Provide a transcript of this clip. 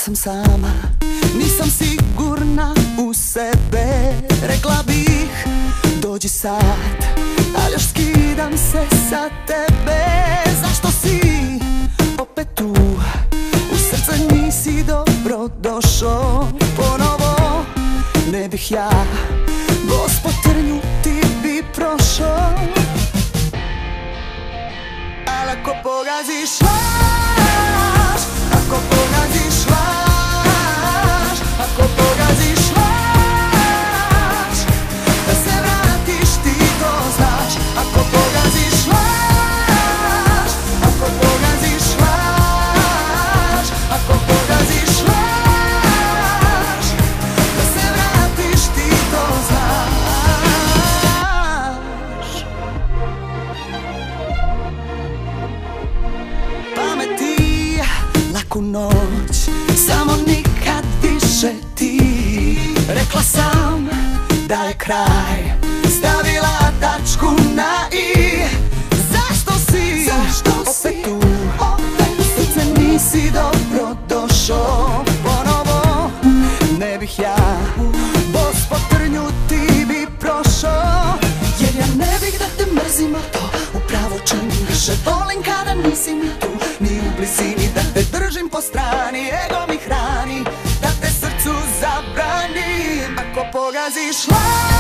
sam sama, nisam sigurna u sebe. Rekla bih dođi sad, ali još skidam se sa tebe. Zašto si opet tu, u srce nisi dobro došao. Ponovo ne bih ja, gospodrnju ti bi prošao. Ali ako pogaziš laž, ako pogaziš laž, ako pogaziš laž, da se vratiš ti to znaš. Ako pogaziš laž, ako pogaziš laž, ako pogaziš laž, da se vratiš ti to znaš. Pameti laku noć, samo nikad više ti. Rekla sam da je kraj, stavila tačku na i. Zašto si opet tu, u srce nisi dobro došao. Ponovo ne bih ja, bos po trnju ti bi prošao. Jer ja ne bih da te mrzim, a to upravo činim. Više volim kada nisi mi tu, ni u blizini. Da te držim po strani, ego mi hrani, da te srcu zabranim. Ako pogaziš laž,